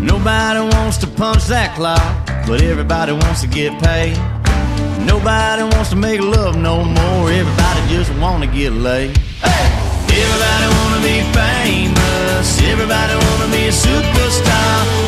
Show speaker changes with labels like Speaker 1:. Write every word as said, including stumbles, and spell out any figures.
Speaker 1: Nobody wants to punch that clock, but everybody wants to get paid. Nobody wants to make love no more, everybody just wanna get laid. Hey! Everybody wanna be famous, everybody wanna be a superstar.